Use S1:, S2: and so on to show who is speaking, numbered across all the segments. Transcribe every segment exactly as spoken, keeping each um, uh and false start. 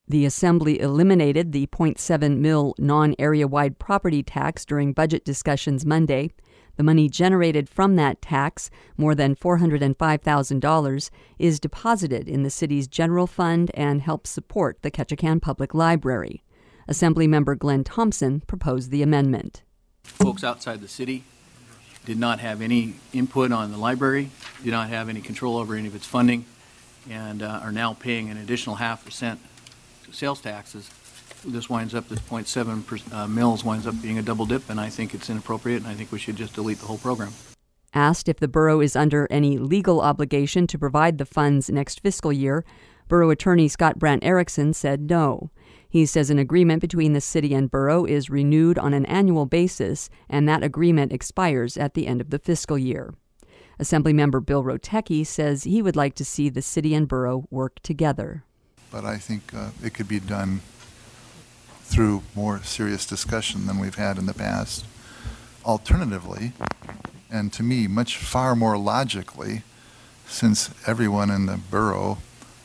S1: The Assembly eliminated the zero point seven mil non-area-wide property tax during budget discussions Monday. The money generated from that tax, more than four hundred five thousand dollars, is deposited in the city's general fund and helps support the Ketchikan Public Library. Assemblymember Glenn Thompson proposed the amendment.
S2: Folks outside the city did not have any input on the library, did not have any control over any of its funding, and uh, are now paying an additional half percent sales taxes. This winds up, this zero point seven per, uh, mils winds up being a double dip, and I think it's inappropriate, and I think we should just delete the whole program.
S1: Asked if the borough is under any legal obligation to provide the funds next fiscal year, Borough Attorney Scott Brandt Erickson said no. He says an agreement between the city and borough is renewed on an annual basis, and that agreement expires at the end of the fiscal year. Assemblymember Bill Rotecki says he would like to see the city and borough work together.
S3: But I think uh, it could be done through more serious discussion than we've had in the past. Alternatively, and to me much far more logically, since everyone in the borough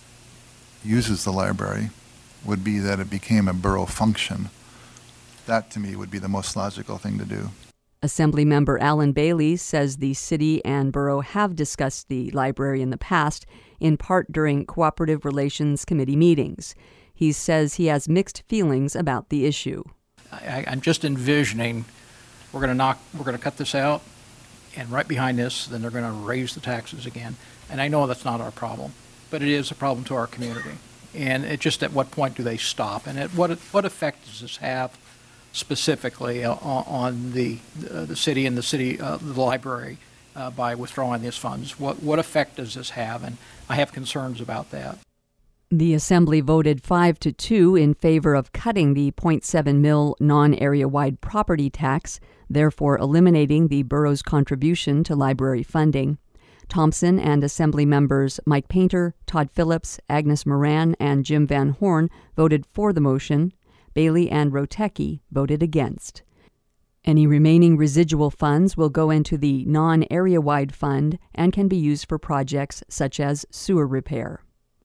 S3: uses the library, would be that it became a borough function. That, to me, would be the most logical thing to do.
S1: Assemblymember Alan Bailey says the city and borough have discussed the library in the past, in part during Cooperative Relations Committee meetings. He says he has mixed feelings about the issue.
S4: I, I'm just envisioning we're going to knock, we're going to cut this out, and right behind this, then they're going to raise the taxes again. And I know that's not our problem, but it is a problem to our community. And it just at what point do they stop? And at what what effect does this have specifically on, on the uh, the city and the city uh, the library uh, by withdrawing these funds? What what effect does this have? And I have concerns about that.
S1: The Assembly voted five to two in favor of cutting the zero point seven mil non-area-wide property tax, therefore eliminating the borough's contribution to library funding. Thompson and Assembly members Mike Painter, Todd Phillips, Agnes Moran, and Jim Van Horn voted for the motion. Bailey and Rotecki voted against. Any remaining residual funds will go into the non-area-wide fund and can be used for projects such as sewer repair.